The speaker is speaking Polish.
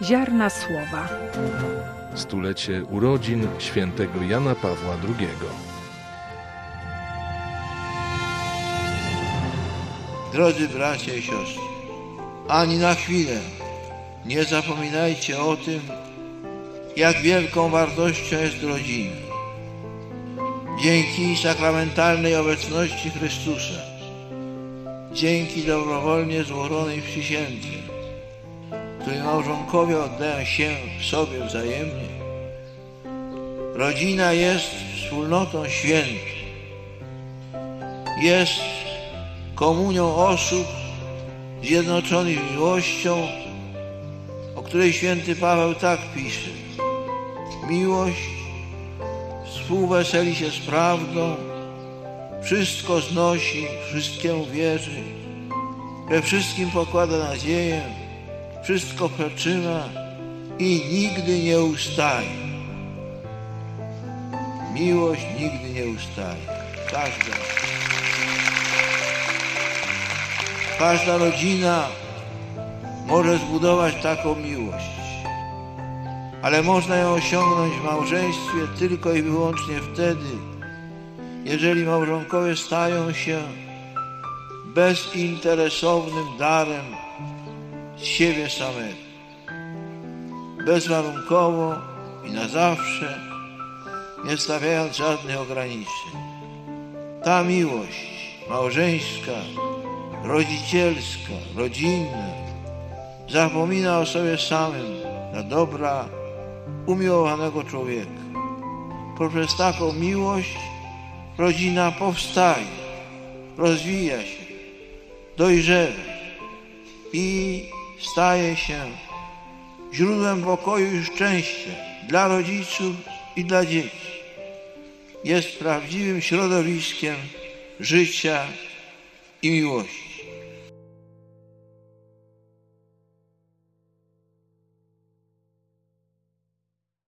Ziarna słowa. Stulecie urodzin świętego Jana Pawła II. Drodzy bracia i siostry, ani na chwilę nie zapominajcie o tym, jak wielką wartością jest rodzina. Dzięki sakramentalnej obecności Chrystusa, dzięki dobrowolnie złożonej przysiędze, której małżonkowie oddają się w sobie wzajemnie, rodzina jest wspólnotą świętą, jest komunią osób zjednoczonych miłością, o której święty Paweł tak pisze: miłość współweseli się z prawdą, wszystko znosi, wszystkiemu wierzy, we wszystkim pokłada nadzieję, wszystko przetrzyma i nigdy nie ustaje. Miłość nigdy nie ustaje. Każda rodzina może zbudować taką miłość, ale można ją osiągnąć w małżeństwie tylko i wyłącznie wtedy, jeżeli małżonkowie stają się bezinteresownym darem z siebie samego, bezwarunkowo i na zawsze, nie stawiając żadnych ograniczeń. Ta miłość małżeńska, rodzicielska, rodzinna zapomina o sobie samym dla dobra umiłowanego człowieka. Poprzez taką miłość rodzina powstaje, rozwija się, dojrzewa i staje się źródłem pokoju i szczęścia dla rodziców i dla dzieci. Jest prawdziwym środowiskiem życia i miłości.